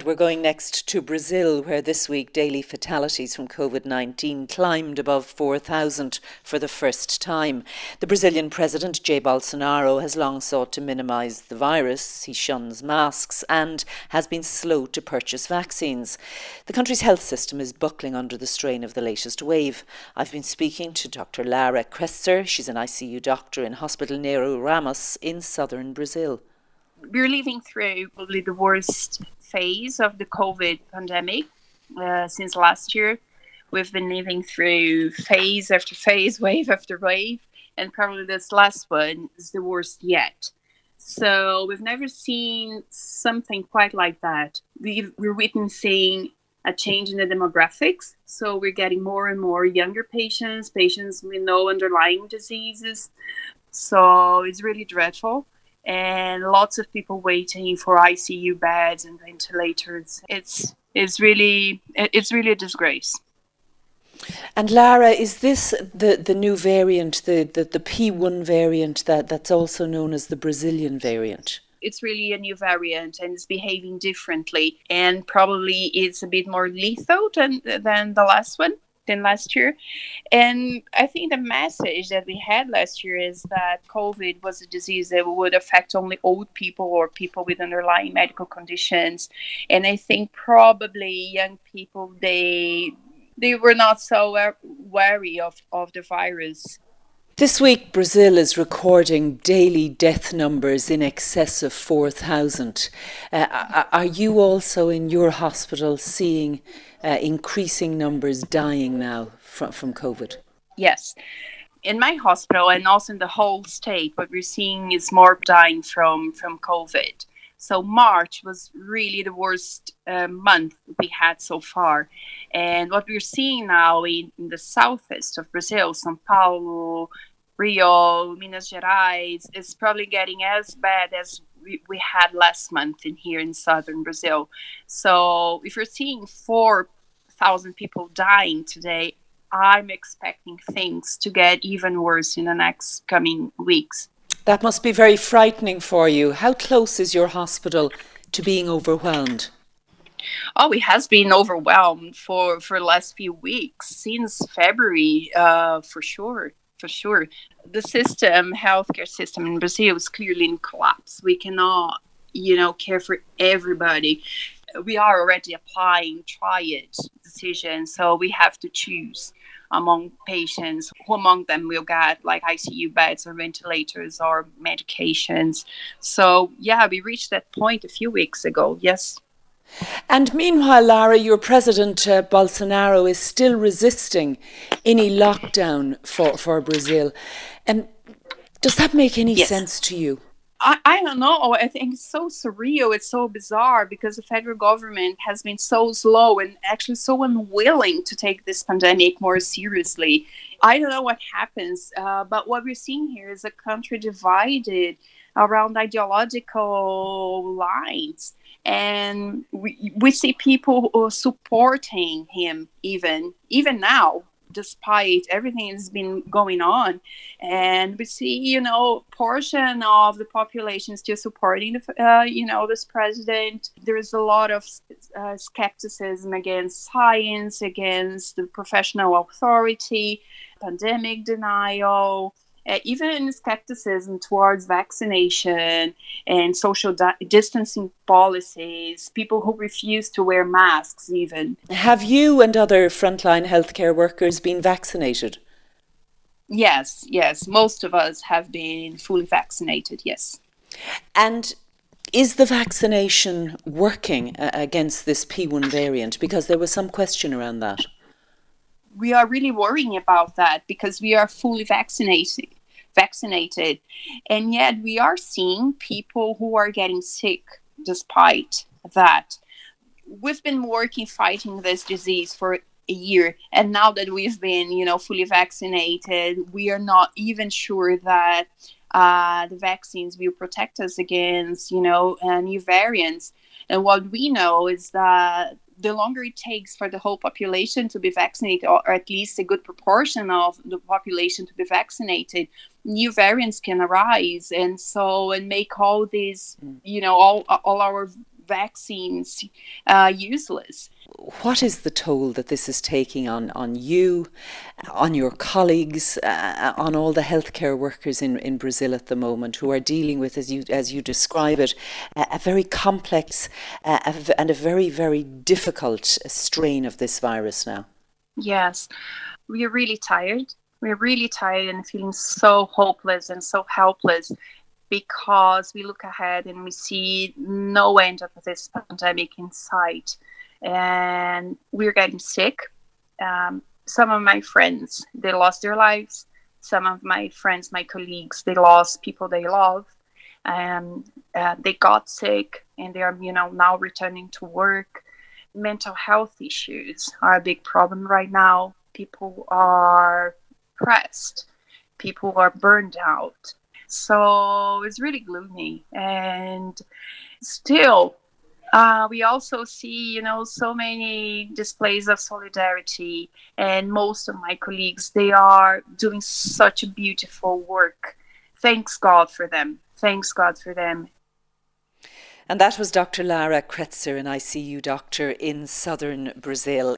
we're going next to Brazil, where this week daily fatalities from COVID-19 climbed above 4,000 for the first time. The Brazilian President, Jair Bolsonaro, has long sought to minimise the virus. He shuns masks and has been slow to purchase vaccines. The country's health system is buckling under the strain of the latest wave. I've been speaking to Dr. Lara Kresser. She's an ICU doctor in Hospital Nero Ramos in southern Brazil. We're living through probably the worst phase of the COVID pandemic since last year. We've been living through phase after phase, wave after wave, and probably this last one is the worst yet. So we've never seen something quite like that. We're witnessing a change in the demographics. So we're getting more and more younger patients with no underlying diseases. So it's really dreadful. And lots of people waiting for ICU beds and ventilators. It's really a disgrace. And Lara, is this the new variant, the P1 variant that's also known as the Brazilian variant? It's really a new variant and it's behaving differently. And probably it's a bit more lethal than the last one. Than last year. And I think the message that we had last year is that COVID was a disease that would affect only old people or people with underlying medical conditions. And I think probably young people, they were not so wary of the virus. This week, Brazil is recording daily death numbers in excess of 4,000. Are you also in your hospital seeing increasing numbers dying now from COVID? Yes. In my hospital and also in the whole state, what we're seeing is more dying from COVID. So March was really the worst month we had so far. And what we're seeing now in the southeast of Brazil, São Paulo, Rio, Minas Gerais, is probably getting as bad as we had last month here in southern Brazil. So if you're seeing 4,000 people dying today, I'm expecting things to get even worse in the next coming weeks. That must be very frightening for you. How close is your hospital to being overwhelmed? Oh, it has been overwhelmed for the last few weeks, since February, for sure. The healthcare system in Brazil is clearly in collapse. We cannot, care for everybody. We are already applying triage decisions, so we have to choose among patients who among them will get like ICU beds or ventilators or medications. So yeah, we reached that point a few weeks ago, yes. And meanwhile, Lara, your president, Bolsonaro, is still resisting any lockdown for Brazil. And does that make any sense to you? I don't know. I think it's so surreal. It's so bizarre because the federal government has been so slow and actually so unwilling to take this pandemic more seriously. I don't know what happens, but what we're seeing here is a country divided around ideological lines. And we see people supporting him even now, despite everything that's been going on. And we see, portion of the population still supporting, this president. There is a lot of skepticism against science, against the professional authority, pandemic denial, even skepticism towards vaccination and social distancing policies, people who refuse to wear masks even. Have you and other frontline healthcare workers been vaccinated? Yes. Most of us have been fully vaccinated, yes. And is the vaccination working against this P1 variant? Because there was some question around that. We are really worrying about that because we are fully vaccinated, and yet we are seeing people who are getting sick despite that. We've been fighting this disease for a year, and now that we've been fully vaccinated, we are not even sure that the vaccines will protect us against new variants. And what we know is that the longer it takes for the whole population to be vaccinated, or at least a good proportion of the population to be vaccinated, new variants can arise and make all these, all our vaccines useless. What is the toll that this is taking on you, on your colleagues, on all the healthcare workers in Brazil at the moment who are dealing with, as you describe it, a very complex and a very, very difficult strain of this virus now? Yes, we are really tired. We're really tired and feeling so hopeless and so helpless because we look ahead and we see no end of this pandemic in sight. And we're getting sick. Some of my friends, they lost their lives. Some of my friends, my colleagues, they lost people they love. They got sick and they are, now returning to work. Mental health issues are a big problem right now. People are depressed. People are burned out. So it's really gloomy. And still, we also see, so many displays of solidarity, and most of my colleagues, they are doing such a beautiful work. Thanks God for them. Thanks God for them. And that was Dr. Lara Kretzer, an ICU doctor in southern Brazil.